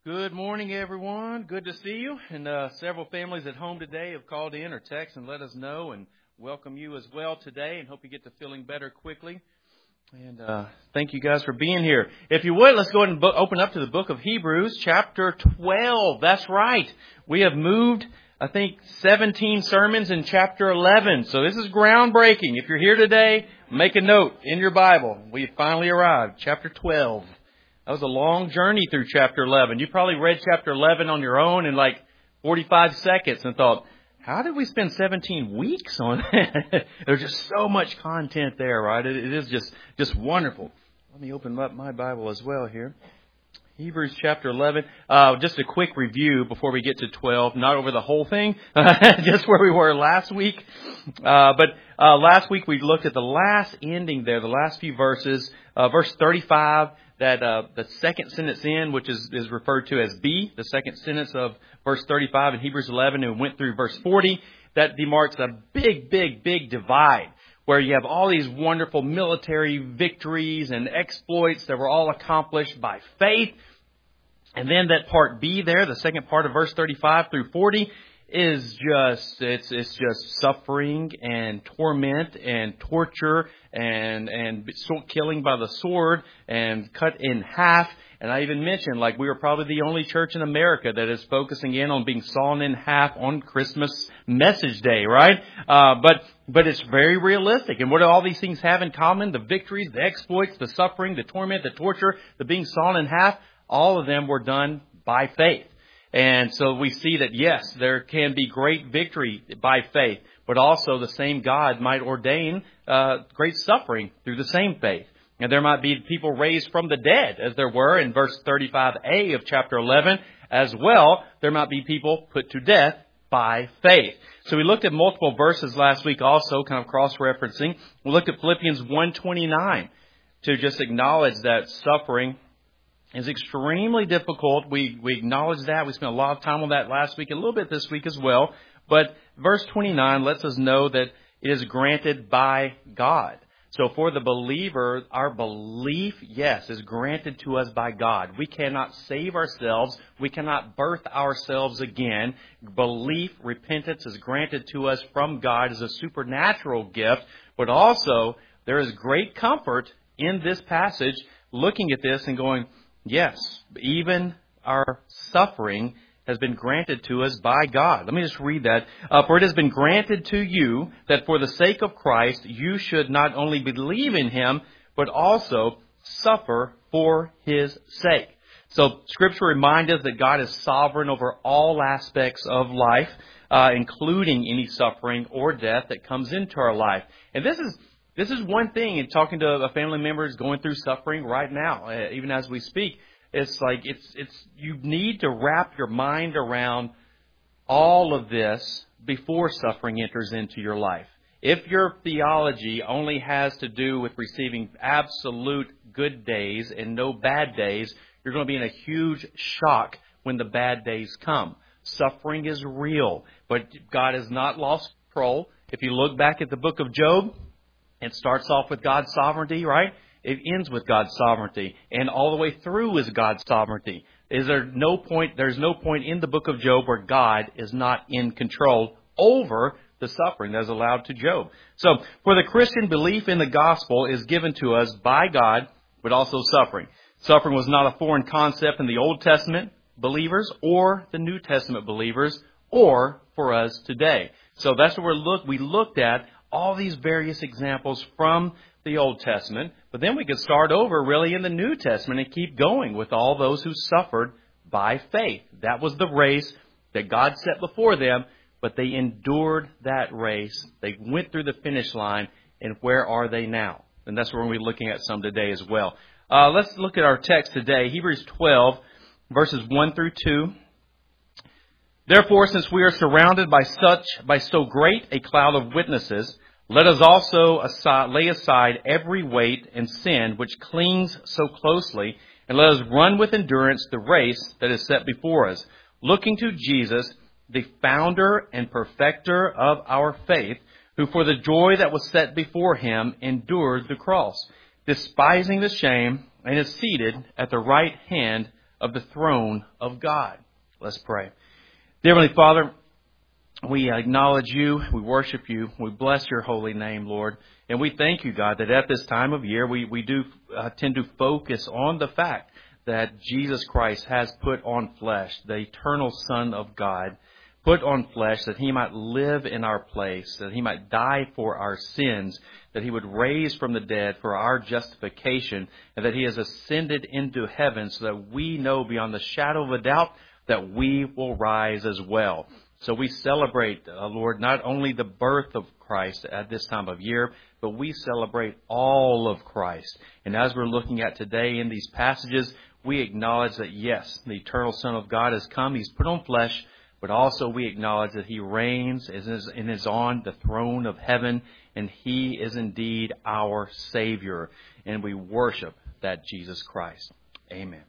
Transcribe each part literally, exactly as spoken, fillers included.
Good morning, everyone. Good to see you. And uh, several families at home today have called in or texted and let us know and welcome you as well today and hope you get to feeling better quickly. And uh, thank you guys for being here. If you would, let's go ahead and bo- open up to the book of Hebrews, chapter twelve. That's right. We have moved, I think, seventeen sermons in chapter eleven. So this is groundbreaking. If you're here today, make a note in your Bible. We finally arrived. Chapter twelve. That was a long journey through chapter eleven. You probably read chapter eleven on your own in like forty-five seconds and thought, how did we spend seventeen weeks on that? There's just so much content there, right? It, it is just, just wonderful. Let me open up my Bible as well here. Hebrews chapter eleven. Uh, just a quick review before we get to twelve. Not over the whole thing, just where we were last week. Uh, but uh, last week we looked at the last ending there, the last few verses. Uh, verse thirty-five. That uh, the second sentence in, which is, is referred to as B, the second sentence of verse thirty-five in Hebrews eleven, and went through verse forty, that demarks a big, big, big divide where you have all these wonderful military victories and exploits that were all accomplished by faith. And then that part B there, the second part of verse thirty-five through forty, is just, it's it's just suffering and torment and torture and and killing by the sword and cut in half. And I even mentioned, like, we were probably the only church in America that is focusing in on being sawn in half on Christmas message day, right? Uh, but but it's very realistic. And what do all these things have in common? The victories, the exploits, the suffering, the torment, the torture, the being sawn in half, all of them were done by faith. And so we see that, yes, there can be great victory by faith, but also the same God might ordain uh, great suffering through the same faith. And there might be people raised from the dead, as there were in verse thirty-five a of chapter eleven. As well, there might be people put to death by faith. So we looked at multiple verses last week also, kind of cross-referencing. We looked at Philippians one twenty-nine to just acknowledge that suffering is extremely difficult. We we acknowledge that. We spent a lot of time on that last week, a little bit this week as well. But verse twenty-nine lets us know that it is granted by God. So for the believer, our belief, yes, is granted to us by God. We cannot save ourselves. We cannot birth ourselves again. Belief, repentance is granted to us from God as a supernatural gift. But also, there is great comfort in this passage looking at this and going, yes, even our suffering has been granted to us by God. Let me just read that. Uh, for it has been granted to you that for the sake of Christ, you should not only believe in Him, but also suffer for His sake. So Scripture reminds us that God is sovereign over all aspects of life, uh, including any suffering or death that comes into our life. And this is This is one thing in talking to a family member who's going through suffering right now, uh, even as we speak. It's like it's it's you need to wrap your mind around all of this before suffering enters into your life. If your theology only has to do with receiving absolute good days and no bad days, you're going to be in a huge shock when the bad days come. Suffering is real, but God has not lost control. If you look back at the book of Job, it starts off with God's sovereignty, right? It ends with God's sovereignty. And all the way through is God's sovereignty. Is there no point, there's no point in the book of Job where God is not in control over the suffering that is allowed to Job. So, for the Christian, belief in the gospel is given to us by God, but also suffering. Suffering was not a foreign concept in the Old Testament believers or the New Testament believers or for us today. So that's what we're look, we looked at. All these various examples from the Old Testament. But then we could start over really in the New Testament and keep going with all those who suffered by faith. That was the race that God set before them, but they endured that race. They went through the finish line, and where are they now? And that's what we're going to be looking at some today as well. Uh, let's look at our text today, Hebrews twelve, verses one through two. Therefore, since we are surrounded by such, by so great a cloud of witnesses, let us also aside, lay aside every weight and sin which clings so closely, and let us run with endurance the race that is set before us, looking to Jesus, the founder and perfecter of our faith, who for the joy that was set before Him endured the cross, despising the shame, and is seated at the right hand of the throne of God. Let's pray. Dear Heavenly Father, we acknowledge you, we worship you, we bless your holy name, Lord. And we thank you, God, that at this time of year we, we do uh, tend to focus on the fact that Jesus Christ has put on flesh, the eternal Son of God, put on flesh that he might live in our place, that he might die for our sins, that he would raise from the dead for our justification, and that he has ascended into heaven so that we know beyond the shadow of a doubt that we will rise as well. So we celebrate, uh, Lord, not only the birth of Christ at this time of year, but we celebrate all of Christ. And as we're looking at today in these passages, we acknowledge that, yes, the eternal Son of God has come. He's put on flesh, but also we acknowledge that he reigns and is on the throne of heaven, and he is indeed our Savior. And we worship that Jesus Christ. Amen.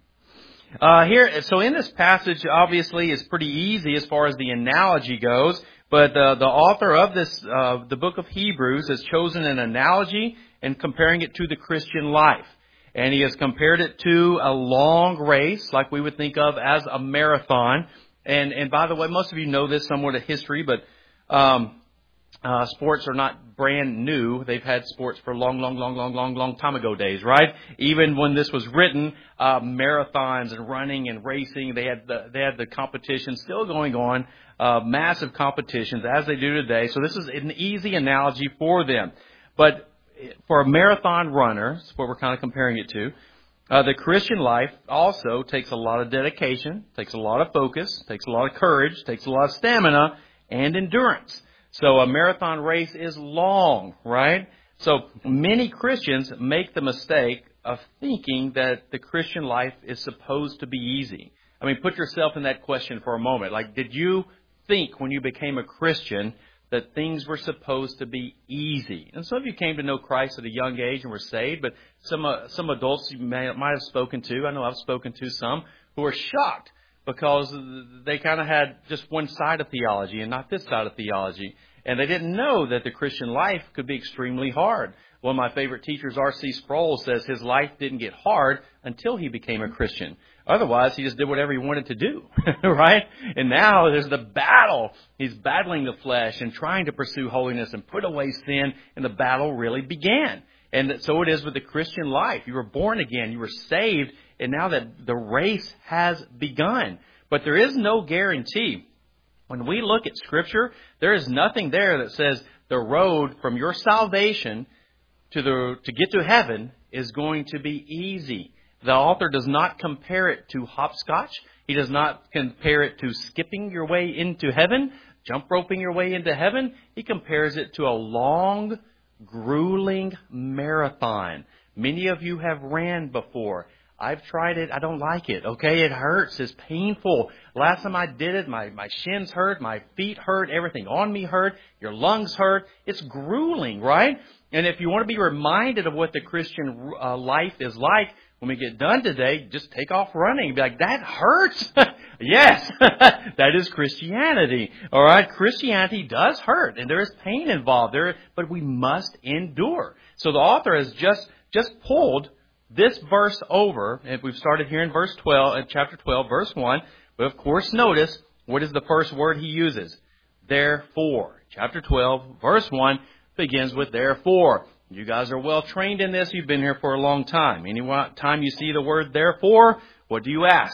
Uh, here, so in this passage, obviously, is pretty easy as far as the analogy goes. But uh, the author of this, uh, the book of Hebrews, has chosen an analogy and comparing it to the Christian life. And he has compared it to a long race, like we would think of as a marathon. And and by the way, most of you know this somewhat of history, but um, uh, sports are not brand new. They've had sports for long, long, long, long, long, long time ago days, right? Even when this was written, uh, marathons and running and racing, they had the they had the competition still going on, uh, massive competitions as they do today. So this is an easy analogy for them. But for a marathon runner, that's what we're kind of comparing it to. Uh, the Christian life also takes a lot of dedication, takes a lot of focus, takes a lot of courage, takes a lot of stamina and endurance. So a marathon race is long, right? So many Christians make the mistake of thinking that the Christian life is supposed to be easy. I mean, put yourself in that question for a moment. Like, did you think when you became a Christian that things were supposed to be easy? And some of you came to know Christ at a young age and were saved, but some uh, some adults you may, might have spoken to, I know I've spoken to some, who were shocked because they kind of had just one side of theology and not this side of theology. And they didn't know that the Christian life could be extremely hard. One of my favorite teachers, R C Sproul, says his life didn't get hard until he became a Christian. Otherwise, he just did whatever he wanted to do, right? And now there's the battle. He's battling the flesh and trying to pursue holiness and put away sin, and the battle really began. And so it is with the Christian life. You were born again, you were saved, and now that the race has begun. But there is no guarantee. When we look at Scripture, there is nothing there that says the road from your salvation to the to get to heaven is going to be easy. The author does not compare it to hopscotch. He does not compare it to skipping your way into heaven, jump roping your way into heaven. He compares it to a long, grueling marathon. Many of you have ran before. I've tried it. I don't like it. Okay, it hurts. It's painful. Last time I did it, my, my shins hurt, my feet hurt, everything on me hurt, your lungs hurt. It's grueling, right? And if you want to be reminded of what the Christian uh, life is like, when we get done today, just take off running. Be like, that hurts. Yes, that is Christianity. All right, Christianity does hurt, and there is pain involved there, but we must endure. So the author has just just pulled this verse over, and we've started here in verse twelve, in chapter twelve, verse one. But of course, notice what is the first word he uses? Therefore. Chapter twelve, verse one begins with therefore. You guys are well trained in this. You've been here for a long time. Any time you see the word therefore, what do you ask?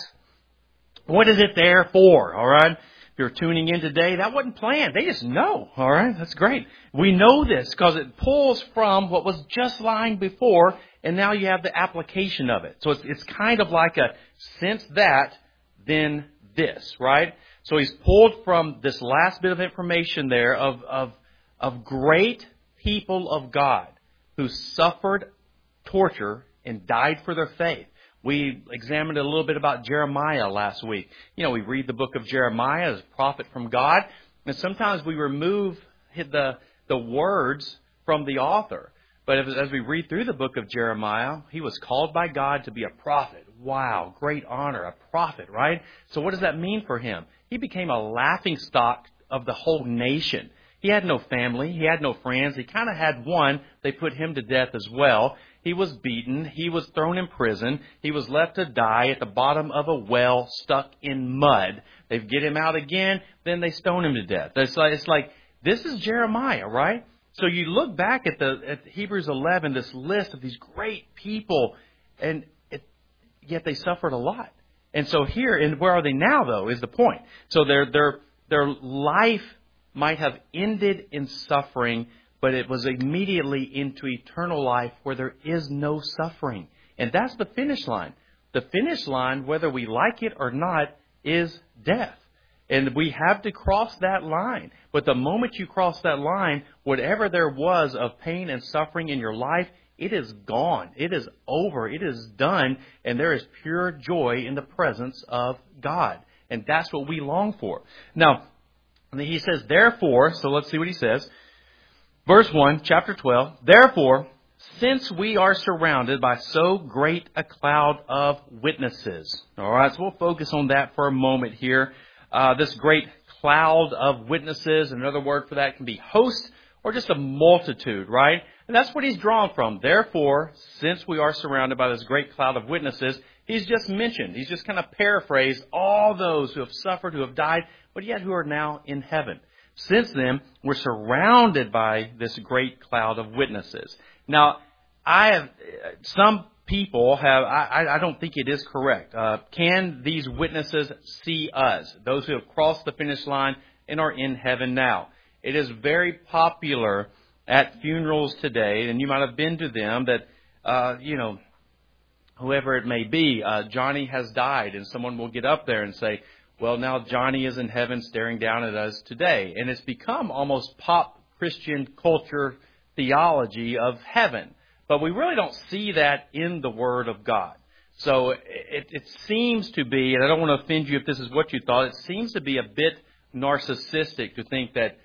What is it there for? All right. If you're tuning in today, that wasn't planned. They just know. All right. That's great. We know this because it pulls from what was just lying before, and now you have the application of it. So it's, it's kind of like a since that, then this, right? So he's pulled from this last bit of information there of, of, of great people of God who suffered torture and died for their faith. We examined a little bit about Jeremiah last week. You know, we read the book of Jeremiah as a prophet from God, and sometimes we remove the the words from the author. But as, as we read through the book of Jeremiah, he was called by God to be a prophet. Wow, great honor, a prophet, right? So what does that mean for him? He became a laughingstock of the whole nation. He had no family. He had no friends. He kind of had one. They put him to death as well. He was beaten. He was thrown in prison. He was left to die at the bottom of a well, stuck in mud. They get him out again, then they stone him to death. It's like, it's like this is Jeremiah, right? So you look back at the at Hebrews eleven, this list of these great people, and it, yet they suffered a lot. And so here, and where are they now, though, is the point. So their their their life might have ended in suffering, but it was immediately into eternal life where there is no suffering. And that's the finish line. The finish line, whether we like it or not, is death. And we have to cross that line. But the moment you cross that line, whatever there was of pain and suffering in your life, it is gone. It is over. It is done. And there is pure joy in the presence of God. And that's what we long for. Now, he says, therefore, so let's see what he says. Verse one, chapter twelve, therefore, since we are surrounded by so great a cloud of witnesses. All right, so we'll focus on that for a moment here. Uh, this great cloud of witnesses, another word for that can be host or just a multitude, right? And that's what he's drawn from. Therefore, since we are surrounded by this great cloud of witnesses, he's just mentioned, he's just kind of paraphrased all those who have suffered, who have died, but yet who are now in heaven. Since then, we're surrounded by this great cloud of witnesses. Now, I have, some people have, I, I don't think it is correct. Uh, can these witnesses see us? Those who have crossed the finish line and are in heaven now. It is very popular at funerals today, and you might have been to them, that, uh, you know, whoever it may be, uh, Johnny has died, and someone will get up there and say, well, now Johnny is in heaven staring down at us today. And it's become almost pop Christian culture theology of heaven. But we really don't see that in the Word of God. So it, it seems to be, and I don't want to offend you if this is what you thought, it seems to be a bit narcissistic to think that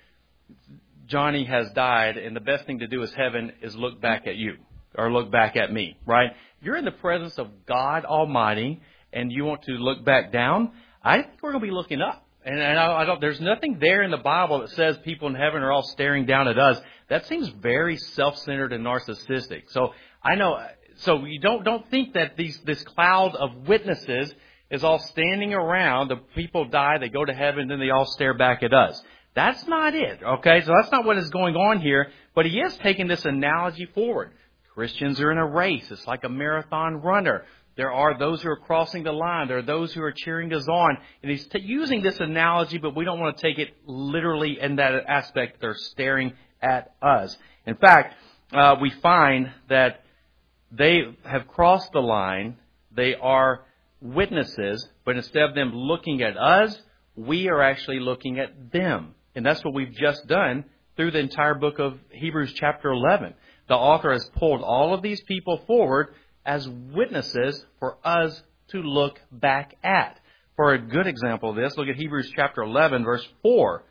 Johnny has died and the best thing to do is heaven is look back at you or look back at me, right? You're in the presence of God Almighty and you want to look back down. I think we're going to be looking up. And, and I, I don't, there's nothing there in the Bible that says people in heaven are all staring down at us. That seems very self-centered and narcissistic. So I know, so you don't, don't think that these, this cloud of witnesses is all standing around. The people die, they go to heaven, then they all stare back at us. That's not it, okay? So that's not what is going on here. But he is taking this analogy forward. Christians are in a race. It's like a marathon runner. There are those who are crossing the line. There are those who are cheering us on. And he's t- using this analogy, but we don't want to take it literally in that aspect. They're staring at us. In fact, uh, we find that they have crossed the line. They are witnesses, but instead of them looking at us, we are actually looking at them. And that's what we've just done through the entire book of Hebrews chapter eleven. The author has pulled all of these people forward as witnesses for us to look back at. For a good example of this, look at Hebrews chapter eleven, verse four.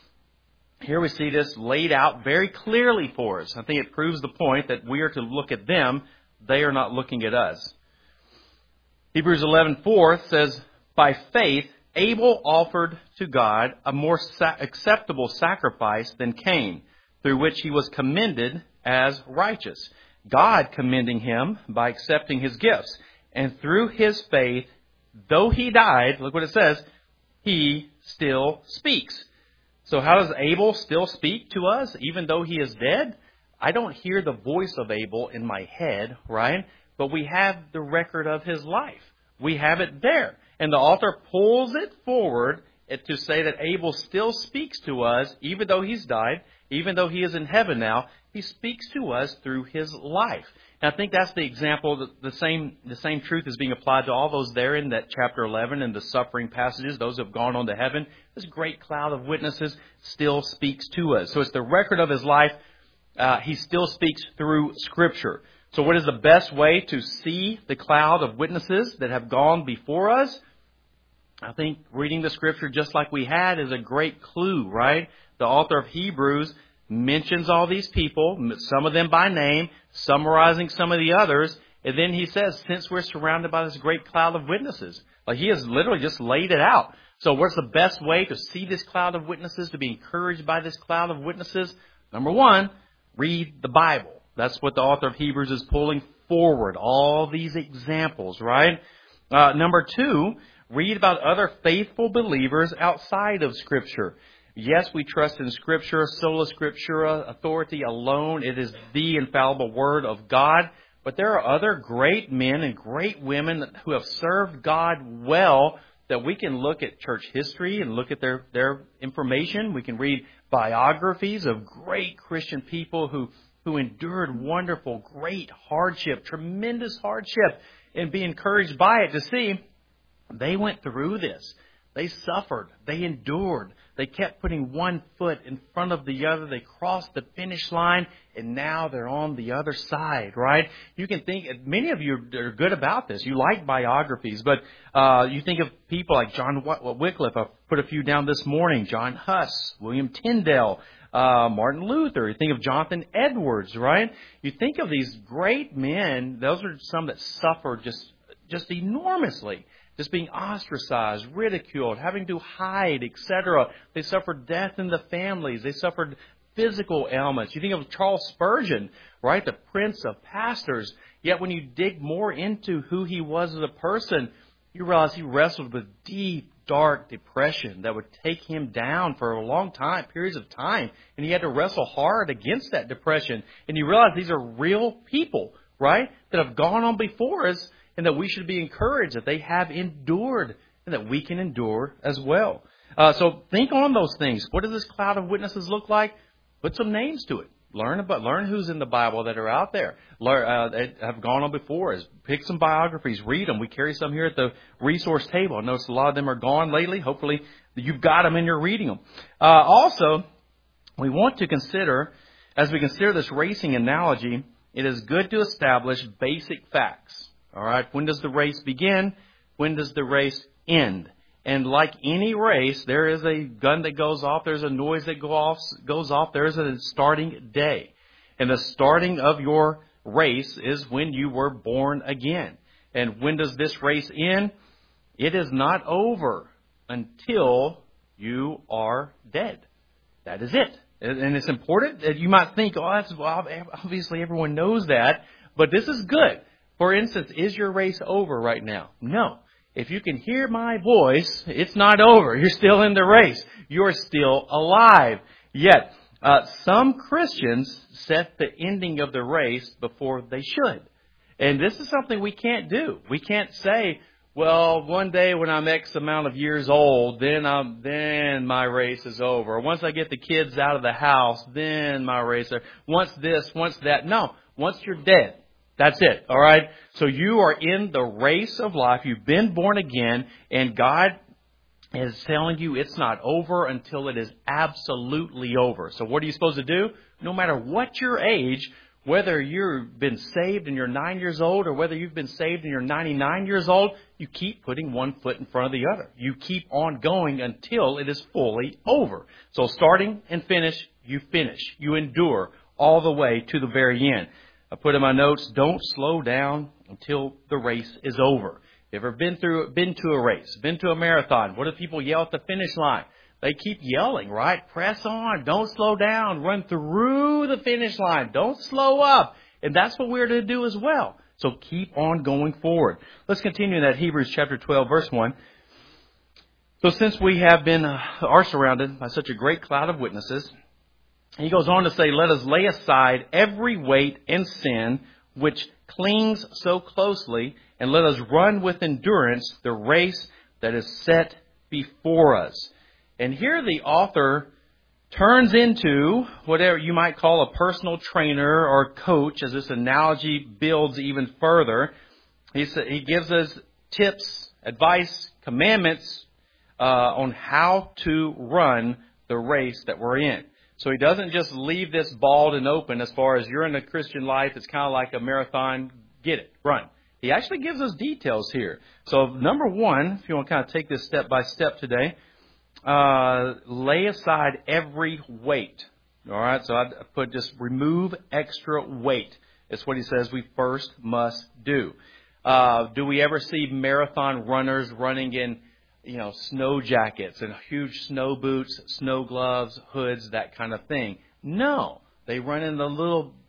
Here we see this laid out very clearly for us. I think it proves the point that we are to look at them. They are not looking at us. Hebrews eleven four says, by faith, Abel offered to God a more sa- acceptable sacrifice than Cain, through which he was commended as righteous. God commending him by accepting his gifts. And through his faith, though he died, look what it says, he still speaks. So how does Abel still speak to us, even though he is dead? I don't hear the voice of Abel in my head, right? But we have the record of his life. We have it there. And the author pulls it forward to say that Abel still speaks to us, even though he's died, even though he is in heaven now. He speaks to us through his life. And I think that's the example, that the same the same truth is being applied to all those there in that chapter eleven and the suffering passages, those who have gone on to heaven. This great cloud of witnesses still speaks to us. So it's the record of his life. Uh, he still speaks through Scripture. So what is the best way to see the cloud of witnesses that have gone before us? I think reading the Scripture just like we had is a great clue, right? The author of Hebrews mentions all these people, some of them by name, summarizing some of the others, and then he says, since we're surrounded by this great cloud of witnesses, like he has literally just laid it out. So what's the best way to see this cloud of witnesses, to be encouraged by this cloud of witnesses? Number one, read the Bible. That's what the author of Hebrews is pulling forward. All these examples, right? Uh, number two, read about other faithful believers outside of Scripture. Yes, we trust in Scripture, sola scriptura, authority alone. It is the infallible Word of God. But there are other great men and great women who have served God well that we can look at church history and look at their, their information. We can read biographies of great Christian people who, who endured wonderful, great hardship, tremendous hardship, and be encouraged by it to see they went through this. They suffered. They endured. They kept putting one foot in front of the other. They crossed the finish line, and now they're on the other side, right? You can think, many of you are good about this. You like biographies, but uh, you think of people like John Wycliffe. I put a few down this morning. John Huss, William Tyndale, uh, Martin Luther. You think of Jonathan Edwards, right? You think of these great men. Those are some that suffered just, just enormously. Just being ostracized, ridiculed, having to hide, et cetera. They suffered death in the families. They suffered physical ailments. You think of Charles Spurgeon, right? The prince of pastors. Yet when you dig more into who he was as a person, you realize he wrestled with deep, dark depression that would take him down for a long time, periods of time. And he had to wrestle hard against that depression. And you realize these are real people, right? That have gone on before us. And that we should be encouraged that they have endured and that we can endure as well. Uh, so think on those things. What does this cloud of witnesses look like? Put some names to it. Learn about, learn who's in the Bible that are out there. Learn, uh, that have gone on before us. Pick some biographies. Read them. We carry some here at the resource table. I notice a lot of them are gone lately. Hopefully you've got them and you're reading them. Uh, also, we want to consider, as we consider this racing analogy, it is good to establish basic facts. All right, when does the race begin? When does the race end? And like any race, there is a gun that goes off. There's a noise that go off, goes off. There is a starting day. And the starting of your race is when you were born again. And when does this race end? It is not over until you are dead. That is it. And it's important. You might think, oh, that's, well, obviously everyone knows that. But this is good. For instance, is your race over right now? No. If you can hear my voice, it's not over. You're still in the race. You're still alive. Yet, uh, some Christians set the ending of the race before they should. And this is something we can't do. We can't say, well, one day when I'm X amount of years old, then I'm, then my race is over. Once I get the kids out of the house, then my race is over. Once this, once that. No. Once you're dead. That's it, all right? So you are in the race of life. You've been born again, and God is telling you it's not over until it is absolutely over. So what are you supposed to do? No matter what your age, whether you've been saved and you're nine years old or whether you've been saved and you're ninety-nine years old, you keep putting one foot in front of the other. You keep on going until it is fully over. So starting and finish, you finish. You endure all the way to the very end. I put in my notes, don't slow down until the race is over. You ever been through, been to a race, been to a marathon? What do people yell at the finish line? They keep yelling, right? Press on. Don't slow down. Run through the finish line. Don't slow up. And that's what we're to do as well. So keep on going forward. Let's continue in that Hebrews chapter twelve, verse one. So since we have been, uh, are surrounded by such a great cloud of witnesses, he goes on to say, let us lay aside every weight and sin which clings so closely, and let us run with endurance the race that is set before us. And here the author turns into whatever you might call a personal trainer or coach, as this analogy builds even further. He, he gives us tips, advice, commandments uh, on how to run the race that we're in. So he doesn't just leave this bald and open as far as you're in a Christian life. It's kind of like a marathon. Get it. Run. He actually gives us details here. So number one, if you want to kind of take this step by step today, uh, lay aside every weight. All right. So I put just remove extra weight. It's what he says we first must do. Uh, do we ever see marathon runners running in, you know, snow jackets and huge snow boots, snow gloves, hoods, that kind of thing? No. They run in the little bike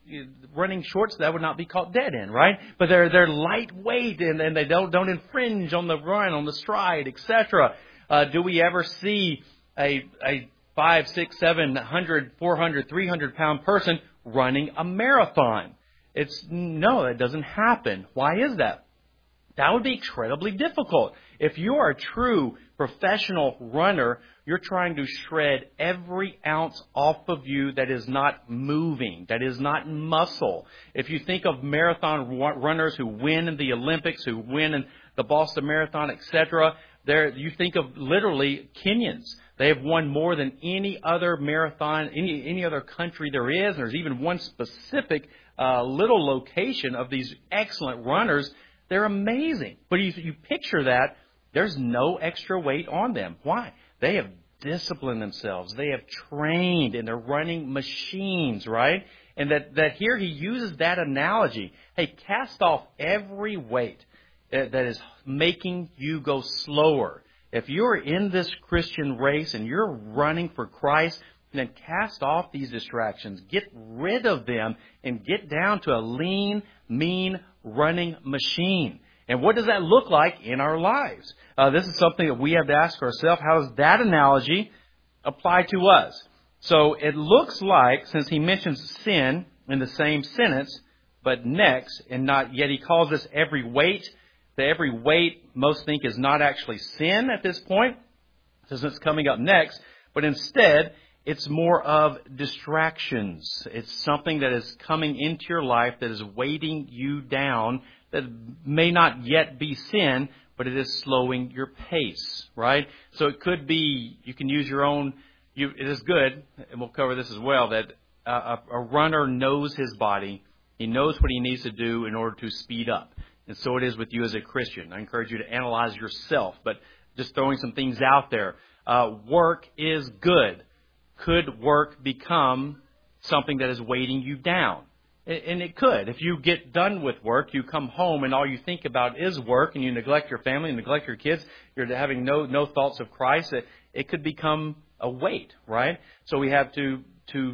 running shorts that would not be caught dead in, right? But they're they're lightweight and, and they don't don't infringe on the run, on the stride, et cetera. Uh, do we ever see a a five, six, seven hundred, four hundred, three hundred pound person running a marathon? It's no, that doesn't happen. Why is that? That would be incredibly difficult. If you are a true professional runner, you're trying to shred every ounce off of you that is not moving, that is not muscle. If you think of marathon runners who win in the Olympics, who win in the Boston Marathon, et cetera, there you think of literally Kenyans. They have won more than any other marathon, any any other country there is. There's even one specific uh, little location of these excellent runners. They're amazing. But you, you picture that, there's no extra weight on them. Why? They have disciplined themselves. They have trained, and they're running machines, right? And that, that here he uses that analogy. Hey, cast off every weight that is making you go slower. If you're in this Christian race and you're running for Christ, then cast off these distractions. Get rid of them and get down to a lean, mean running machine. And what does that look like in our lives? Uh, this is something that we have to ask ourselves. How does that analogy apply to us? So it looks like, since he mentions sin in the same sentence, but next, and not yet, he calls this every weight. The every weight, most think, is not actually sin at this point, since it's coming up next, but instead, it's more of distractions. It's something that is coming into your life that is weighting you down, that may not yet be sin, but it is slowing your pace, right? So it could be, you can use your own, you, it is good, and we'll cover this as well, that a, a runner knows his body. He knows what he needs to do in order to speed up. And so it is with you as a Christian. I encourage you to analyze yourself, but just throwing some things out there. Uh, work is good. Could work become something that is weighting you down? And it could. If you get done with work, you come home and all you think about is work, and you neglect your family and neglect your kids, you're having no no thoughts of Christ, it, it could become a weight, right? So we have to to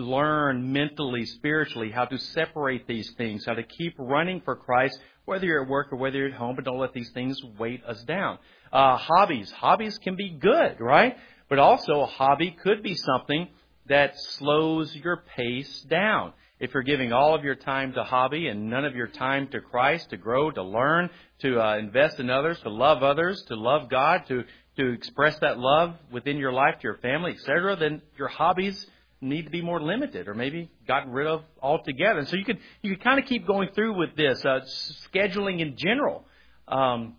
learn mentally, spiritually, how to separate these things, how to keep running for Christ, whether you're at work or whether you're at home, but don't let these things weight us down. Uh, hobbies. Hobbies can be good, right? But also a hobby could be something that slows your pace down. If you're giving all of your time to hobby and none of your time to Christ, to grow, to learn, to uh, invest in others, to love others, to love God, to, to express that love within your life to your family, et cetera, then your hobbies need to be more limited or maybe gotten rid of altogether. And so you could you could kind of keep going through with this, uh, scheduling in general. Um,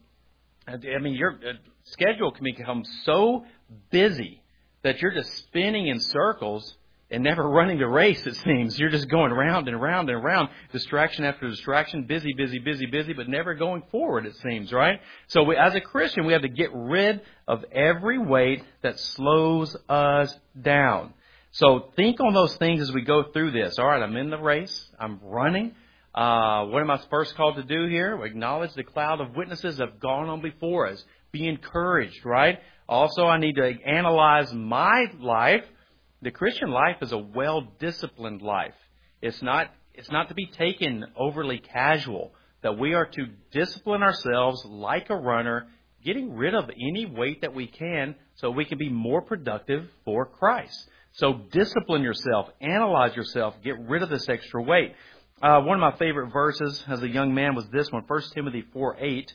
I mean, your uh, schedule can become so busy that you're just spinning in circles and never running the race, it seems. You're just going round and round and round, distraction after distraction, busy, busy, busy, busy, but never going forward, it seems, right? So we, as a Christian, we have to get rid of every weight that slows us down. So think on those things as we go through this. All right, I'm in the race. I'm running. Uh, what am I first called to do here? We acknowledge the cloud of witnesses that have gone on before us. Be encouraged, right? Also, I need to analyze my life. The Christian life is a well-disciplined life. It's not, it's not to be taken overly casual, that we are to discipline ourselves like a runner, getting rid of any weight that we can so we can be more productive for Christ. So discipline yourself, analyze yourself, get rid of this extra weight. Uh, one of my favorite verses as a young man was this one, First Timothy four eight.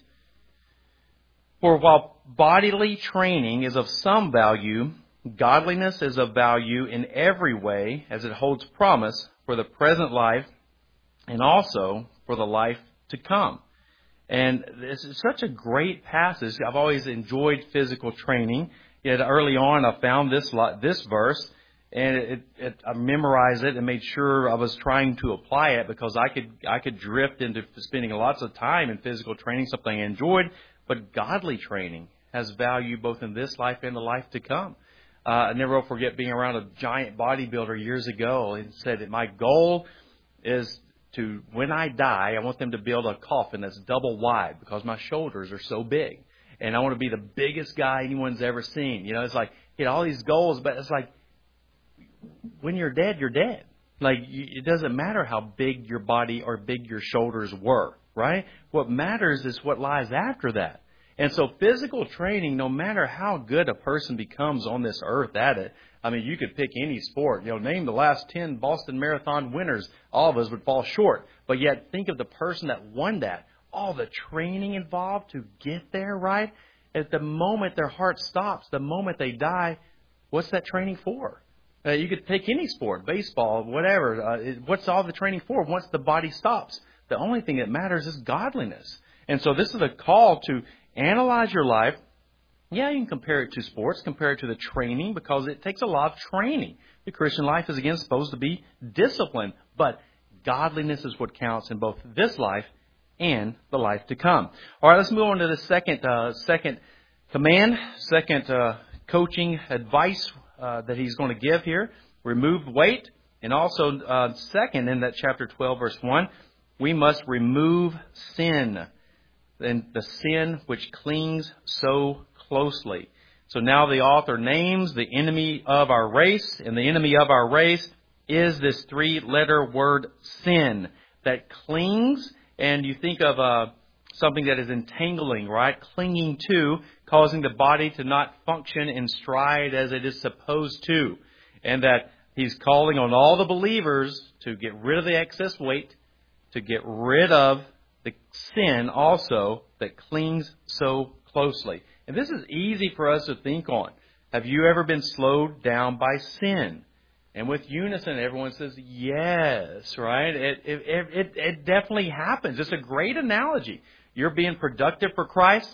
For while bodily training is of some value, godliness is of value in every way, as it holds promise for the present life and also for the life to come. And this is such a great passage. I've always enjoyed physical training. Yet early on, I found this this verse, and it, it, I memorized it and made sure I was trying to apply it because I could I could drift into spending lots of time in physical training, something I enjoyed. But godly training has value both in this life and the life to come. Uh, I never will forget being around a giant bodybuilder years ago and said that my goal is to, when I die, I want them to build a coffin that's double wide because my shoulders are so big. And I want to be the biggest guy anyone's ever seen. You know, it's like, he had all these goals, but it's like, when you're dead, you're dead. Like, it doesn't matter how big your body or big your shoulders were, right? What matters is what lies after that. And so physical training, no matter how good a person becomes on this earth at it, I mean, you could pick any sport. You know, name the last ten Boston Marathon winners. All of us would fall short. But yet, think of the person that won that. All the training involved to get there, right? At the moment their heart stops, the moment they die, what's that training for? Uh, you could pick any sport, baseball, whatever. Uh, it, what's all the training for once the body stops? The only thing that matters is godliness. And so this is a call to analyze your life. Yeah, you can compare it to sports, compare it to the training, because it takes a lot of training. The Christian life is, again, supposed to be disciplined. But godliness is what counts in both this life and the life to come. All right, let's move on to the second uh, second command, second uh, coaching advice uh, that he's going to give here. Remove weight. And also, uh, second, in that chapter twelve, verse one, we must remove sin. And the sin which clings so closely. So now the author names the enemy of our race, and the enemy of our race is this three-letter word sin that clings, and you think of uh, something that is entangling, right? Clinging to, causing the body to not function in stride as it is supposed to. And that he's calling on all the believers to get rid of the excess weight, to get rid of the sin also that clings so closely. And this is easy for us to think on. Have you ever been slowed down by sin? And with unison, everyone says, yes, right? It, it, it, it definitely happens. It's a great analogy. You're being productive for Christ.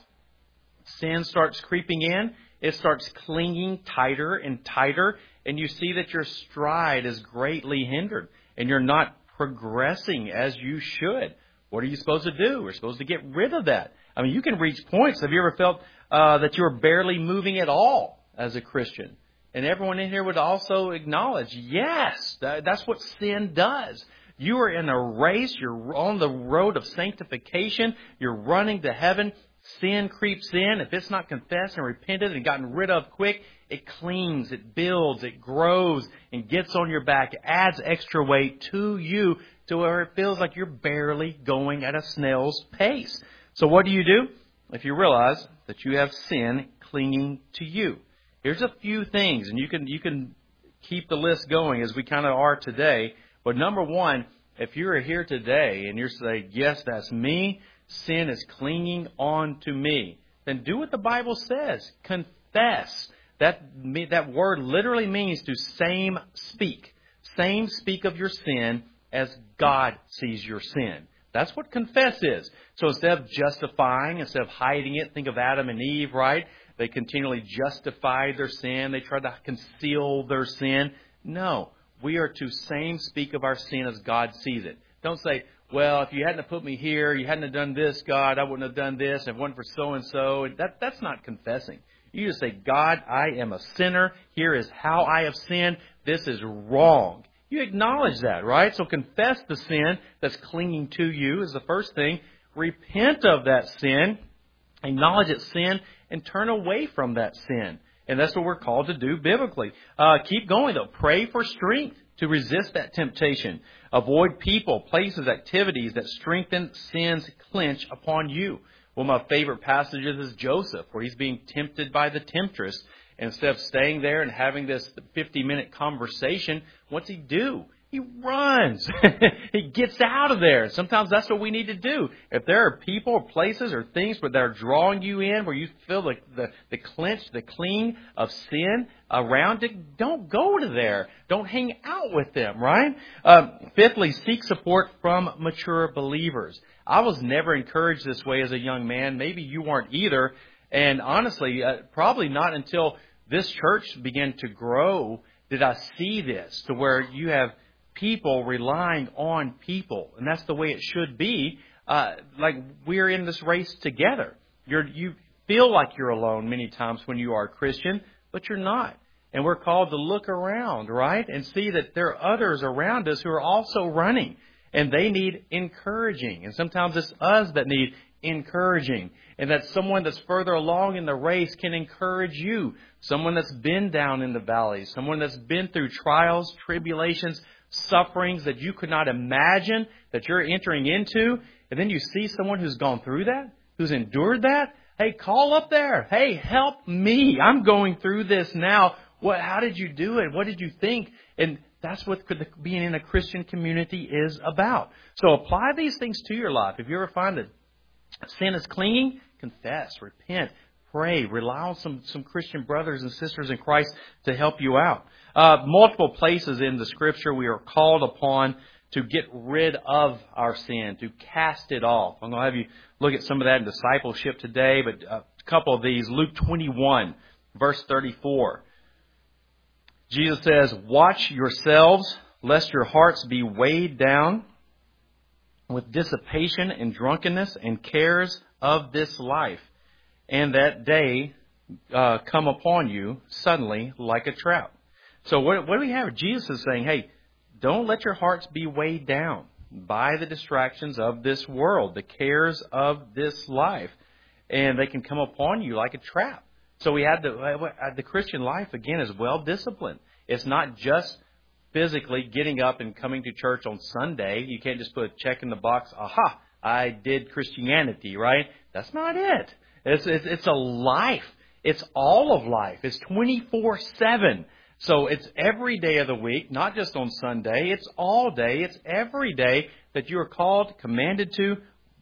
Sin starts creeping in. It starts clinging tighter and tighter. And you see that your stride is greatly hindered. And you're not progressing as you should. What are you supposed to do? We're supposed to get rid of that. I mean, you can reach points. Have you ever felt uh, that you're barely moving at all as a Christian? And everyone in here would also acknowledge, yes, that, that's what sin does. You are in a race. You're on the road of sanctification. You're running to heaven. Sin creeps in. If it's not confessed and repented and gotten rid of quick, it clings, it builds, it grows, and gets on your back, adds extra weight to you to where it feels like you're barely going at a snail's pace. So what do you do if you realize that you have sin clinging to you? Here's a few things, and you can you can keep the list going as we kind of are today. But number one, if you're here today and you're saying, yes, that's me, sin is clinging on to me, then do what the Bible says. Confess. That, that word literally means to same speak. Same speak of your sin as God sees your sin. That's what confess is. So instead of justifying, instead of hiding it, think of Adam and Eve, right? They continually justified their sin. They tried to conceal their sin. No, we are to same speak of our sin as God sees it. Don't say, well, if you hadn't have put me here, you hadn't have done this, God, I wouldn't have done this. If it wasn't for so-and-so. That, that's not confessing. You just say, God, I am a sinner. Here is how I have sinned. This is wrong. You acknowledge that, right? So confess the sin that's clinging to you is the first thing. Repent of that sin. Acknowledge it's sin and turn away from that sin. And that's what we're called to do biblically. Uh, keep going, though. Pray for strength to resist that temptation. Avoid people, places, activities that strengthen sin's clinch upon you. One of my favorite passages is Joseph, where he's being tempted by the temptress. And instead of staying there and having this fifty-minute conversation, what's he do? He runs. He gets out of there. Sometimes that's what we need to do. If there are people or places or things that are drawing you in, where you feel the, the, the clench, the cling of sin around it, don't go to there. Don't hang out with them, right? Um, fifthly, seek support from mature believers. I was never encouraged this way as a young man. Maybe you weren't either. And honestly, uh, probably not until this church began to grow did I see this, to where you have people relying on people. And that's the way it should be. Uh, like we're in this race together. You're, you feel like you're alone many times when you are a Christian, but you're not. And we're called to look around, right? And see that there are others around us who are also running. And they need encouraging. And sometimes it's us that need encouraging. And that someone that's further along in the race can encourage you. Someone that's been down in the valleys. Someone that's been through trials, tribulations. sufferings that you could not imagine that you're entering into, and then you see someone who's gone through that, who's endured that, hey, call up there. Hey, help me. I'm going through this now. What? How did you do it? What did you think? And that's what being in a Christian community is about. So apply these things to your life. If you ever find that sin is clinging, confess, repent, pray, rely on some, some Christian brothers and sisters in Christ to help you out. Uh, multiple places in the Scripture we are called upon to get rid of our sin, to cast it off. I'm going to have you look at some of that in discipleship today, but a couple of these. Luke twenty-one, verse thirty-four. Jesus says, watch yourselves, lest your hearts be weighed down with dissipation and drunkenness and cares of this life, and that day uh, come upon you suddenly like a trap. So what, what do we have? Jesus is saying, hey, don't let your hearts be weighed down by the distractions of this world, the cares of this life, and they can come upon you like a trap. So we had the, the Christian life, again, is well-disciplined. It's not just physically getting up and coming to church on Sunday. You can't just put a check in the box, aha, I did Christianity, right? That's not it. It's, it's, it's a life. It's all of life. It's twenty-four seven. So it's every day of the week, not just on Sunday. It's all day. It's every day that you are called, commanded to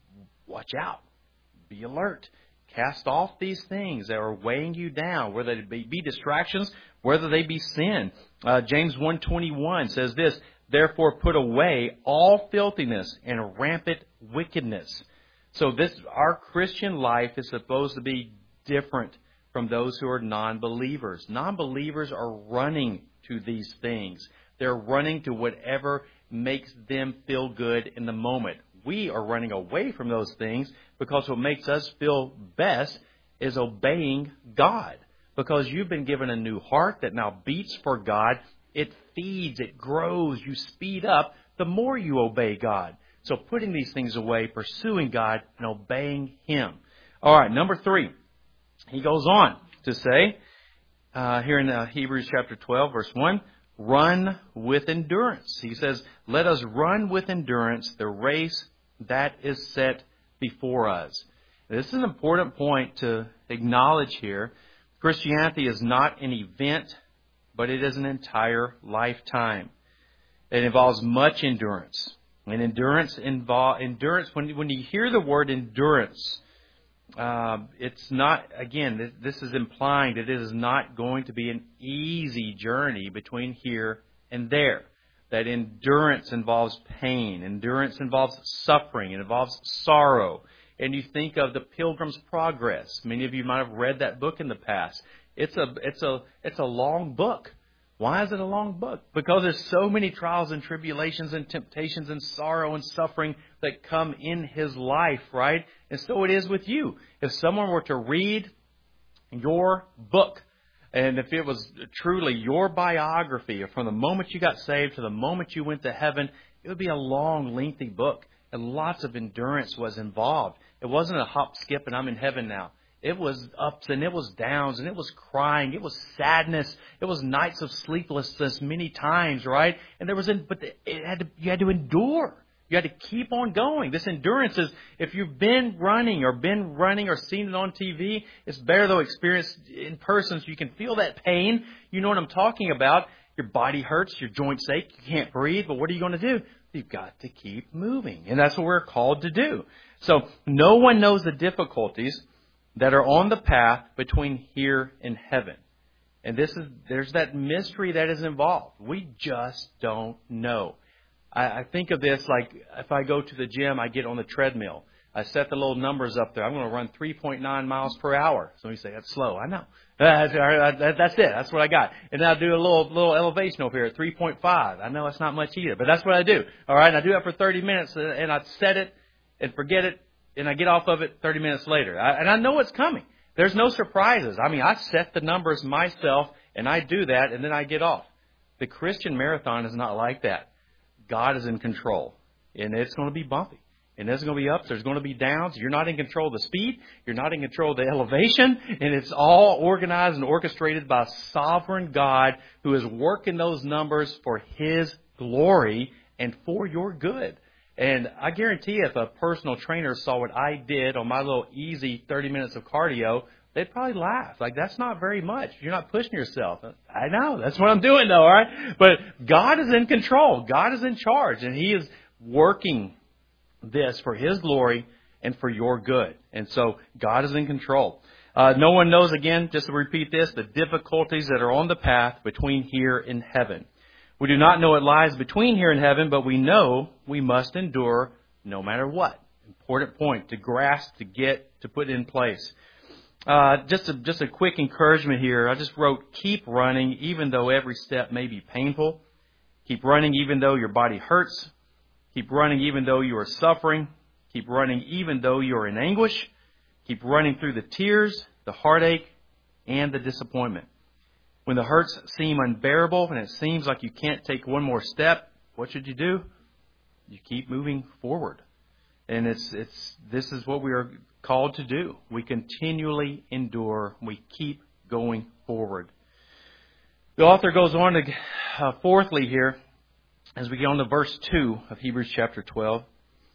watch out, be alert. Cast off these things that are weighing you down, whether they be, be distractions, whether they be sin. Uh, James one twenty-one says this, therefore put away all filthiness and rampant wickedness. So this, our Christian life is supposed to be different from those who are non-believers. Non-believers are running to these things. They're running to whatever makes them feel good in the moment. We are running away from those things because what makes us feel best is obeying God. Because you've been given a new heart that now beats for God. It feeds, it grows, you speed up the more you obey God. So putting these things away, pursuing God, and obeying Him. All right, number three. He goes on to say, uh, here in uh, Hebrews chapter twelve, verse one, run with endurance. He says, let us run with endurance the race that is set before us. This is an important point to acknowledge here. Christianity is not an event, but it is an entire lifetime. It involves much endurance. And endurance involve endurance. When when you hear the word endurance, uh, it's not. Again, this is implying that it is not going to be an easy journey between here and there. That endurance involves pain. Endurance involves suffering. It involves sorrow. And you think of the Pilgrim's Progress. Many of you might have read that book in the past. It's a it's a it's a long book. Why is it a long book? Because there's so many trials and tribulations and temptations and sorrow and suffering that come in his life, right? And so it is with you. If someone were to read your book, and if it was truly your biography from the moment you got saved to the moment you went to heaven, it would be a long, lengthy book. And lots of endurance was involved. It wasn't a hop, skip, and I'm in heaven now. It was ups and it was downs and it was crying. It was sadness. It was nights of sleeplessness many times, right? And there was, but it had to, you had to endure. You had to keep on going. This endurance is, if you've been running or been running or seen it on T V, it's better though experienced in person so you can feel that pain. You know what I'm talking about. Your body hurts, your joints ache, you can't breathe, but what are you going to do? You've got to keep moving. And that's what we're called to do. So no one knows the difficulties that are on the path between here and heaven. And this is, there's that mystery that is involved. We just don't know. I, I think of this like if I go to the gym, I get on the treadmill. I set the little numbers up there. I'm going to run three point nine miles per hour. So you say, that's slow. I know. That's, that's it. That's what I got. And I do a little little elevation over here at three point five. I know it's not much either, but that's what I do. All right. And I do that for thirty minutes and I set it and forget it. And I get off of it thirty minutes later. I, and I know it's coming. There's no surprises. I mean, I set the numbers myself and I do that and then I get off. The Christian marathon is not like that. God is in control. And it's going to be bumpy. And there's going to be ups, there's going to be downs. You're not in control of the speed. You're not in control of the elevation. And it's all organized and orchestrated by sovereign God who is working those numbers for His glory and for your good. And I guarantee if a personal trainer saw what I did on my little easy thirty minutes of cardio, they'd probably laugh. Like, that's not very much. You're not pushing yourself. I know. That's what I'm doing, though, all right? But God is in control. God is in charge. And He is working this for His glory and for your good. And so God is in control. Uh, no one knows, again, just to repeat this, the difficulties that are on the path between here and heaven. We do not know what lies between here and heaven, but we know we must endure no matter what. Important point to grasp, to get, to put in place. Uh, just a, just a quick encouragement here. I just wrote, keep running even though every step may be painful. Keep running even though your body hurts. Keep running even though you are suffering. Keep running even though you are in anguish. Keep running through the tears, the heartache, and the disappointment. When the hurts seem unbearable and it seems like you can't take one more step, what should you do? You keep moving forward. And it's it's this is what we are called to do. We continually endure. We keep going forward. The author goes on to, uh, fourthly here, as we get on to verse two of Hebrews chapter twelve,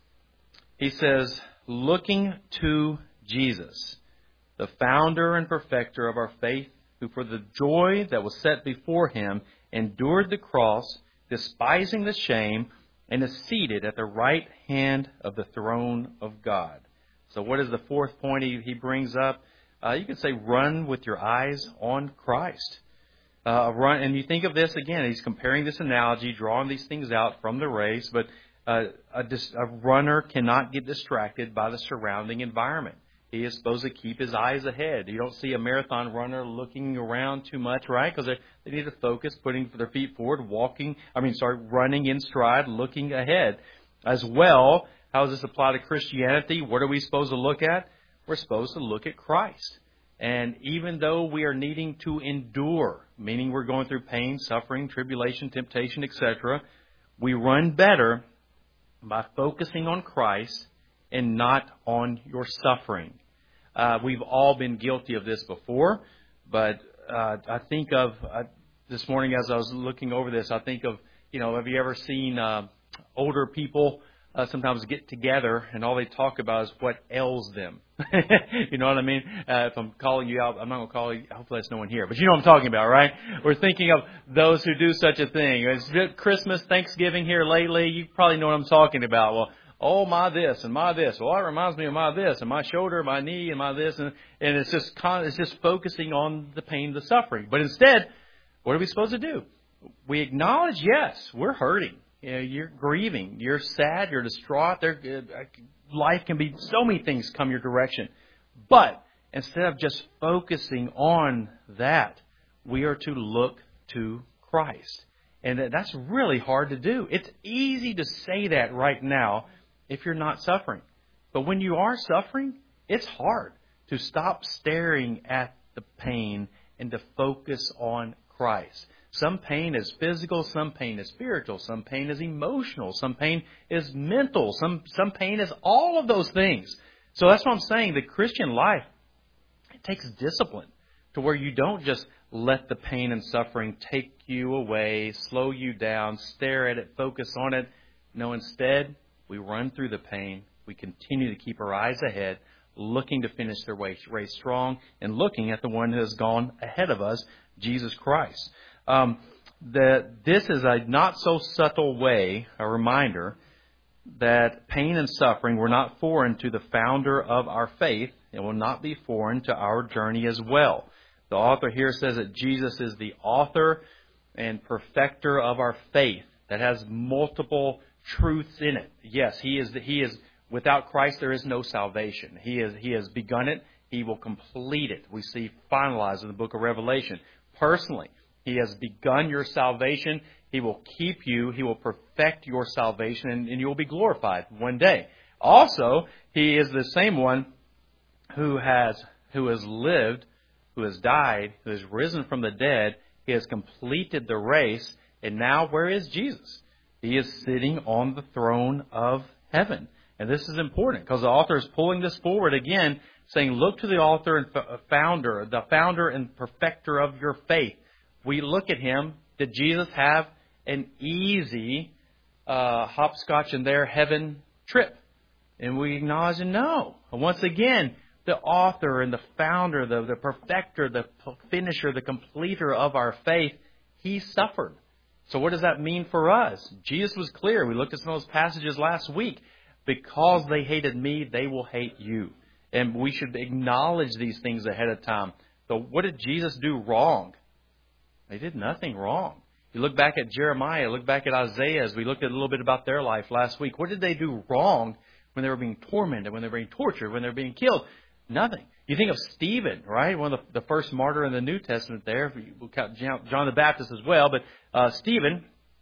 he says, looking to Jesus, the founder and perfecter of our faith, who for the joy that was set before Him endured the cross, despising the shame, and is seated at the right hand of the throne of God. So what is the fourth point he, he brings up? Uh, you could say run with your eyes on Christ. Uh, run, and you think of this again, he's comparing this analogy, drawing these things out from the race, but uh, a, a runner cannot get distracted by the surrounding environment. He is supposed to keep his eyes ahead. You don't see a marathon runner looking around too much, right? Because they need to focus, putting their feet forward, walking, I mean, sorry, running in stride, looking ahead. As well, how does this apply to Christianity? What are we supposed to look at? We're supposed to look at Christ. And even though we are needing to endure, meaning we're going through pain, suffering, tribulation, temptation, et cetera, we run better by focusing on Christ and not on your suffering. Uh, we've all been guilty of this before, but uh, I think of, uh, this morning as I was looking over this, I think of, you know, have you ever seen uh, older people uh, sometimes get together and all they talk about is what ails them? You know what I mean? Uh, if I'm calling you out, I'm not going to call you, hopefully there's no one here, but you know what I'm talking about, right? We're thinking of those who do such a thing. It's Christmas, Thanksgiving here lately, you probably know what I'm talking about. Well, oh, my this and my this. Well, that reminds me of my this and my shoulder, my knee and my this. And, and it's just con- it's just focusing on the pain, the suffering. But instead, what are we supposed to do? We acknowledge, yes, we're hurting. You know, you're grieving. You're sad. You're distraught. There, uh, life can be, so many things come your direction. But instead of just focusing on that, we are to look to Christ. And that's really hard to do. It's easy to say that right now if you're not suffering. But when you are suffering, it's hard to stop staring at the pain and to focus on Christ. Some pain is physical, some pain is spiritual, some pain is emotional, some pain is mental, some, some pain is all of those things. So that's what I'm saying. The Christian life, it takes discipline to where you don't just let the pain and suffering take you away, slow you down, stare at it, focus on it. No, instead, we run through the pain. We continue to keep our eyes ahead, looking to finish their race strong and looking at the one who has gone ahead of us, Jesus Christ. Um, the, this is a not so subtle way, a reminder that pain and suffering were not foreign to the founder of our faith. It will not be foreign to our journey as well. The author here says that Jesus is the author and perfecter of our faith. That has multiple truths in it. Yes, he is. He is. Without Christ, there is no salvation. He is. He has begun it. He will complete it. We see finalized in the book of Revelation. Personally, He has begun your salvation. He will keep you. He will perfect your salvation, and, and you will be glorified one day. Also, He is the same one who has who has lived, who has died, who has risen from the dead. He has completed the race. And now where is Jesus? He is sitting on the throne of heaven. And this is important because the author is pulling this forward again, saying, look to the author and founder, the founder and perfecter of your faith. We look at Him. Did Jesus have an easy uh, hopscotch in their heaven trip. And we acknowledge and no. Once again, the author and the founder, the, the perfecter, the finisher, the completer of our faith, He suffered. So what does that mean for us? Jesus was clear. We looked at some of those passages last week. Because they hated me, they will hate you. And we should acknowledge these things ahead of time. So what did Jesus do wrong? They did nothing wrong. You look back at Jeremiah, look back at Isaiah, as we looked at a little bit about their life last week. What did they do wrong when they were being tormented, when they were being tortured, when they were being killed? Nothing. You think of Stephen, right? One of the, the first martyr in the New Testament there. We'll count John the Baptist as well. But uh, Stephen,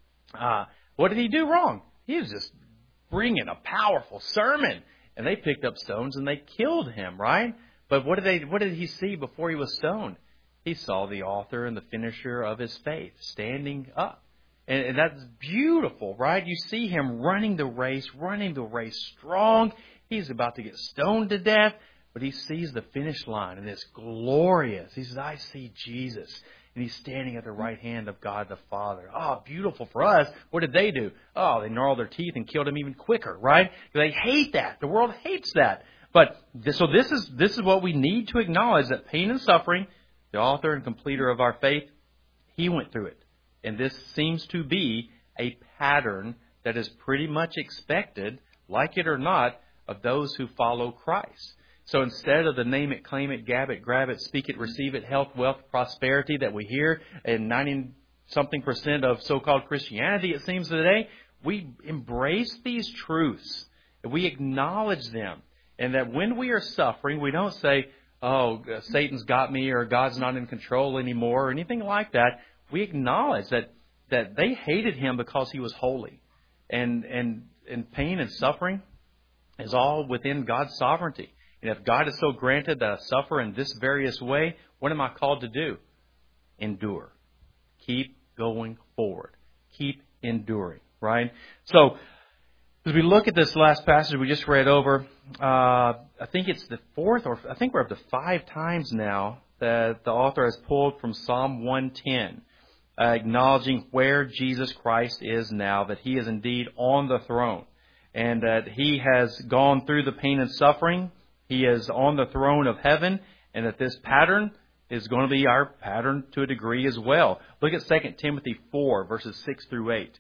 uh, what did he do wrong? He was just bringing a powerful sermon. And they picked up stones and they killed him, right? But what did they? What did he see before he was stoned? He saw the author and the finisher of his faith standing up. And, and that's beautiful, right? You see him running the race, running the race strong. He's about to get stoned to death, but he sees the finish line, and it's glorious. He says, I see Jesus. And he's standing at the right hand of God the Father. Oh, beautiful for us. What did they do? Oh, they gnarled their teeth and killed him even quicker, right? They hate that. The world hates that. But this, so this is this is what we need to acknowledge, that pain and suffering, the author and completer of our faith, He went through it. And this seems to be a pattern that is pretty much expected, like it or not, of those who follow Christ. So instead of the name it, claim it, gab it, grab it, speak it, receive it, health, wealth, prosperity that we hear in ninety-something percent of so-called Christianity, it seems today, we embrace these truths. We acknowledge them. And that when we are suffering, we don't say, oh, Satan's got me, or God's not in control anymore, or anything like that. We acknowledge that, that they hated Him because He was holy. And, and, and pain and suffering is all within God's sovereignty. And if God has so granted that I suffer in this various way, what am I called to do? Endure. Keep going forward. Keep enduring, right? So, as we look at this last passage we just read over, uh, I think it's the fourth, or I think we're up to five times now that the author has pulled from Psalm one ten, uh, acknowledging where Jesus Christ is now, that He is indeed on the throne, and that He has gone through the pain and suffering. He is on the throne of heaven, and that this pattern is going to be our pattern to a degree as well. Look at Second Timothy four, verses six through eight.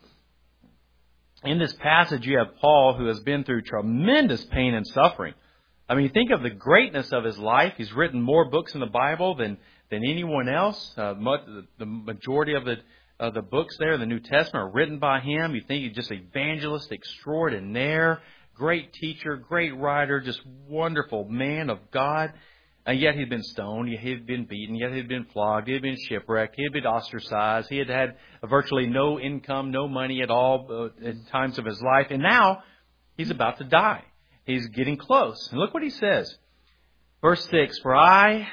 In this passage, you have Paul, who has been through tremendous pain and suffering. I mean, think of the greatness of his life. He's written more books in the Bible than, than anyone else. Uh, much, the majority of the, of the books there in the New Testament are written by him. You think he's just evangelist extraordinaire, great teacher, great writer, just wonderful man of God. And yet he'd been stoned, he had been beaten, yet he'd been flogged, he had been shipwrecked, he had been ostracized, he had had virtually no income, no money at all uh, in times of his life. And now he's about to die. He's getting close. And look what he says. Verse six, For I,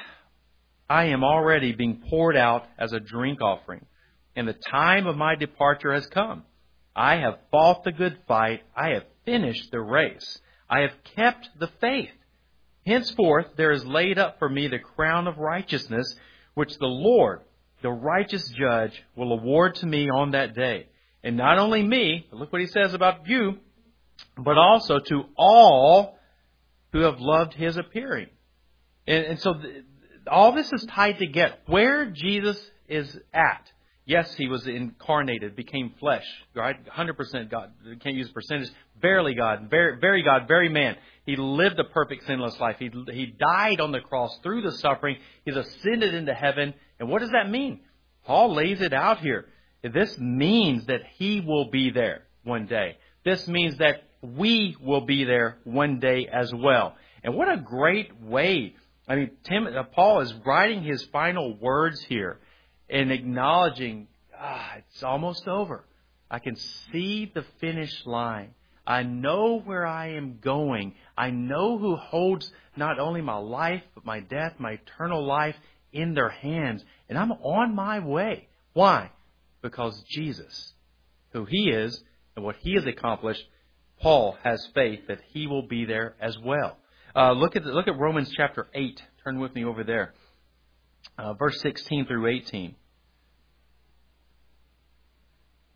I am already being poured out as a drink offering, and the time of my departure has come. I have fought the good fight. I have finished the race. I have kept the faith. Henceforth there is laid up for me the crown of righteousness, which the Lord, the righteous judge, will award to me on that day. And not only me, but look what he says about you, but also to all who have loved His appearing. And, and so th- all this is tied together. Where Jesus is at. Yes, He was incarnated, became flesh, right? one hundred percent God. Can't use percentage. Barely God, very, very God, very man. He lived a perfect sinless life. He, he died on the cross through the suffering. He's ascended into heaven. And what does that mean? Paul lays it out here. This means that He will be there one day. This means that we will be there one day as well. And what a great way. I mean, Tim, uh, Paul is writing his final words here and acknowledging, ah, it's almost over. I can see the finish line. I know where I am going. I know who holds not only my life, but my death, my eternal life in their hands. And I'm on my way. Why? Because Jesus, who He is and what He has accomplished, Paul has faith that He will be there as well. Uh, look at the, look at Romans chapter eight. Turn with me over there. Uh, verse sixteen through eighteen.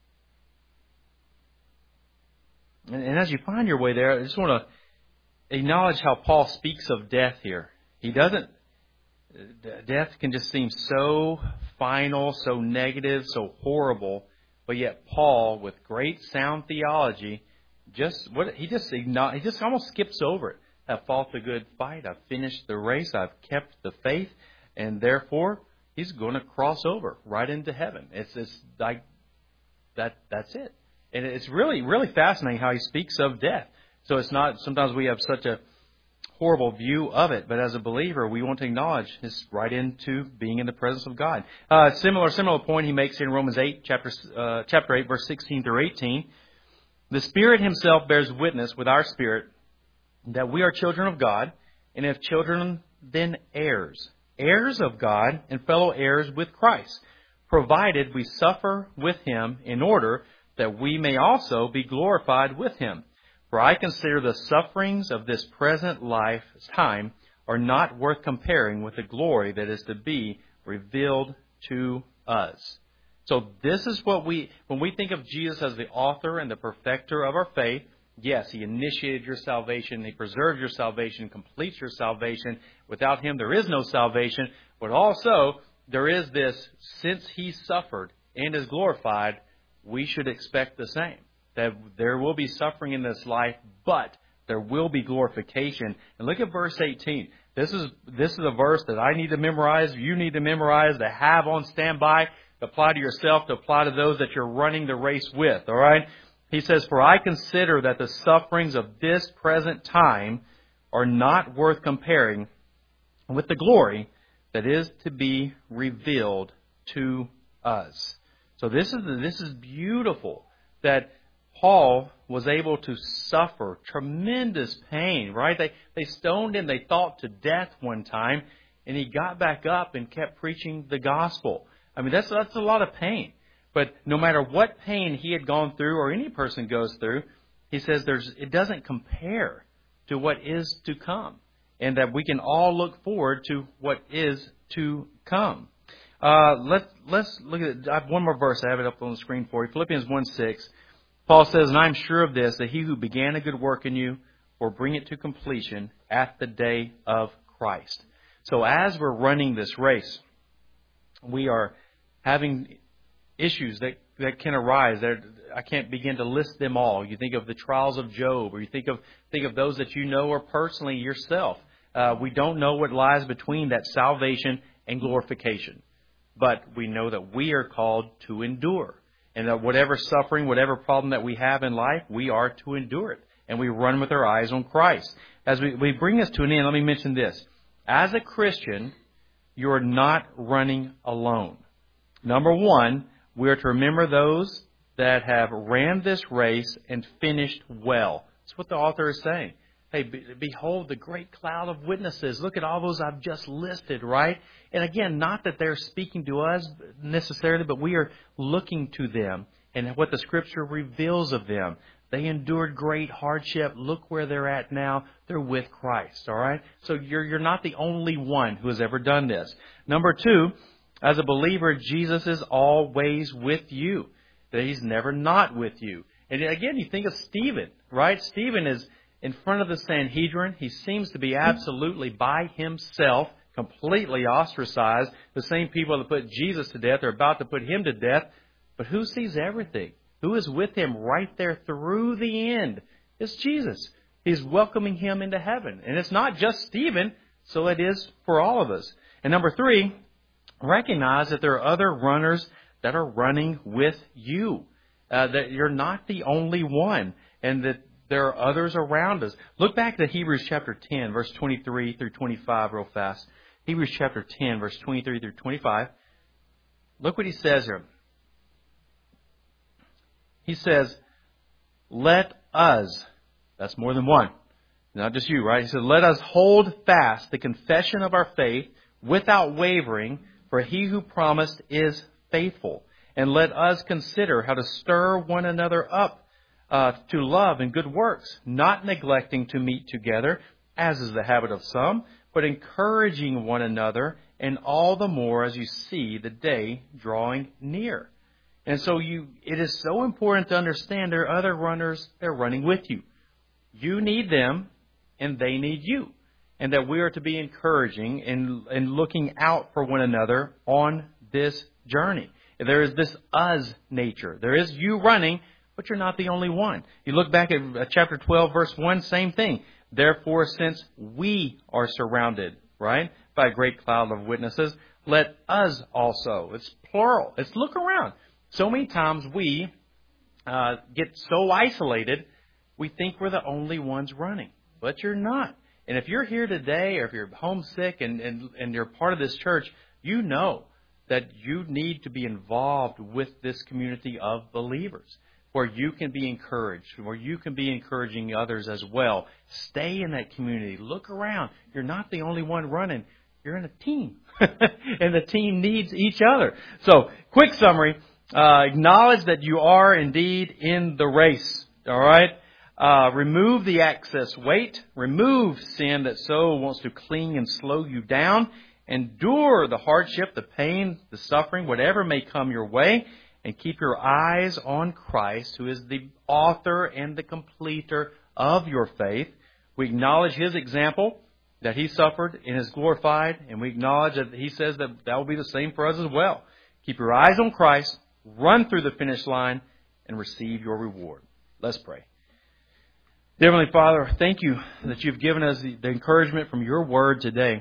And, and as you find your way there, I just want to acknowledge how Paul speaks of death here. He doesn't, death can just seem so final, so negative, so horrible, but yet Paul, with great sound theology, just what he just he just almost skips over it. I've fought the good fight. I've finished the race. I've kept the faith, and therefore he's going to cross over right into heaven. It's it's like that. That's it. And it's really really fascinating how he speaks of death. So it's not sometimes we have such a horrible view of it, but as a believer, we want to acknowledge it's right into being in the presence of God. Uh, similar similar point he makes in Romans eight, chapter uh, chapter eight, verse sixteen through eighteen. The Spirit Himself bears witness with our spirit that we are children of God, and if children, then heirs, heirs of God and fellow heirs with Christ, provided we suffer with Him in order that we may also be glorified with Him. For I consider the sufferings of this present life time are not worth comparing with the glory that is to be revealed to us. So this is what we, when we think of Jesus as the author and the perfecter of our faith, yes, He initiated your salvation, He preserved your salvation, completes your salvation. Without Him, there is no salvation. But also, there is this, since He suffered and is glorified, we should expect the same. That there will be suffering in this life, but there will be glorification. And look at verse eighteen. This is this is a verse that I need to memorize, you need to memorize, to have on standby, to apply to yourself, to apply to those that you're running the race with. All right? He says, "For I consider that the sufferings of this present time are not worth comparing with the glory that is to be revealed to us." So this is this is beautiful that Paul was able to suffer tremendous pain, right? They they stoned him, they thought to death one time, and he got back up and kept preaching the gospel. I mean, that's that's a lot of pain. But no matter what pain he had gone through or any person goes through, he says there's it doesn't compare to what is to come, and that we can all look forward to what is to come. Uh, let's let's look at it. I have one more verse. I have it up on the screen for you. Philippians one six. Paul says, "And I am sure of this, that He who began a good work in you will bring it to completion at the day of Christ." So as we're running this race, we are having issues that, that can arise. That I can't begin to list them all. You think of the trials of Job, or you think of think of those that you know or personally yourself. Uh, we don't know what lies between that salvation and glorification, but we know that we are called to endure. And that whatever suffering, whatever problem that we have in life, we are to endure it. And we run with our eyes on Christ. As we, we bring this to an end, let me mention this. As a Christian, you are not running alone. Number one, we are to remember those that have ran this race and finished well. That's what the author is saying. Hey, be, behold the great cloud of witnesses. Look at all those I've just listed, right? And again, not that they're speaking to us necessarily, but we are looking to them and what the Scripture reveals of them. They endured great hardship. Look where they're at now. They're with Christ, all right? So you're you're not the only one who has ever done this. Number two, as a believer, Jesus is always with you. That He's never not with you. And again, you think of Stephen, right? Stephen is in front of the Sanhedrin. He seems to be absolutely by himself, completely ostracized. The same people that put Jesus to death are about to put him to death. But who sees everything? Who is with him right there through the end? It's Jesus. He's welcoming him into heaven. And it's not just Stephen, so it is for all of us. And number three, recognize that there are other runners that are running with you. Uh, that you're not the only one, and that there are others around us. Look back to Hebrews chapter ten, verse twenty-three through twenty-five real fast. Hebrews chapter ten, verse twenty-three through twenty-five. Look what he says here. He says, "Let us," that's more than one, not just you, right? He said, "Let us hold fast the confession of our faith without wavering, for He who promised is faithful. And let us consider how to stir one another up uh, to love and good works, not neglecting to meet together, as is the habit of some, but encouraging one another, and all the more as you see the day drawing near." And so you, it is so important to understand there are other runners that are running with you. You need them, and they need you. And that we are to be encouraging and, and looking out for one another on this journey. There is this us nature. There is you running, but you're not the only one. You look back at chapter twelve, verse one, same thing. Therefore, since we are surrounded, right, by a great cloud of witnesses, let us also. It's plural. It's look around. So many times we uh, get so isolated, we think we're the only ones running. But you're not. And if you're here today, or if you're homesick and, and, and you're part of this church, you know that you need to be involved with this community of believers, where you can be encouraged, where you can be encouraging others as well. Stay in that community. Look around. You're not the only one running. You're in a team. And the team needs each other. So, quick summary. Uh, acknowledge that you are indeed in the race. All right? Uh, remove the excess weight. Remove sin that so wants to cling and slow you down. Endure the hardship, the pain, the suffering, whatever may come your way. And keep your eyes on Christ, who is the author and the completer of your faith. We acknowledge His example, that He suffered and is glorified. And we acknowledge that He says that that will be the same for us as well. Keep your eyes on Christ. Run through the finish line and receive your reward. Let's pray. Dear Heavenly Father, thank you that you've given us the, the encouragement from your word today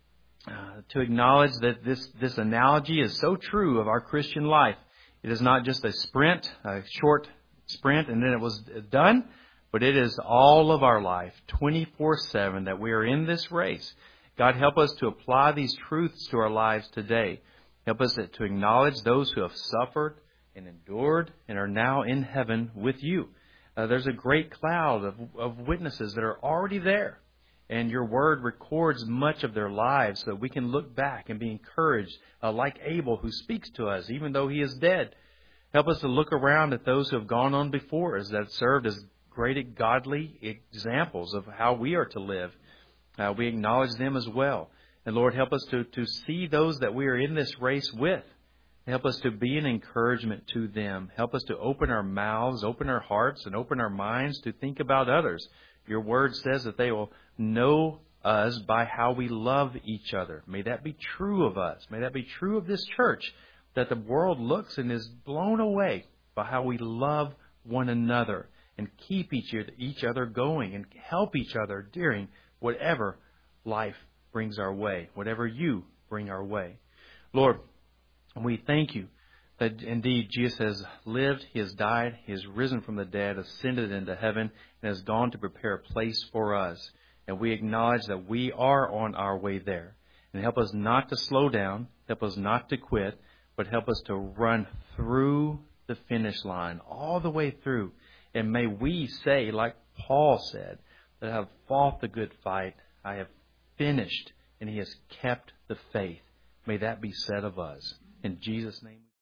uh, to acknowledge that this, this analogy is so true of our Christian life. It is not just a sprint, a short sprint, and then it was done, but it is all of our life, twenty-four seven, that we are in this race. God, help us to apply these truths to our lives today. Help us to acknowledge those who have suffered and endured and are now in heaven with you. Uh, there's a great cloud of, of witnesses that are already there. And your word records much of their lives so that we can look back and be encouraged, uh, like Abel, who speaks to us even though he is dead. Help us to look around at those who have gone on before us that served as great godly examples of how we are to live. Uh, we acknowledge them as well. And Lord, help us to, to see those that we are in this race with. Help us to be an encouragement to them. Help us to open our mouths, open our hearts, and open our minds to think about others. Your word says that they will know us by how we love each other. May that be true of us. May that be true of this church, that the world looks and is blown away by how we love one another and keep each, each other going and help each other during whatever life brings our way, whatever you bring our way. Lord, we thank you that indeed Jesus has lived, He has died, He has risen from the dead, ascended into heaven, and has gone to prepare a place for us. And we acknowledge that we are on our way there. And help us not to slow down, help us not to quit, but help us to run through the finish line, all the way through. And may we say, like Paul said, that I have fought the good fight, I have finished, and he has kept the faith. May that be said of us. In Jesus' name.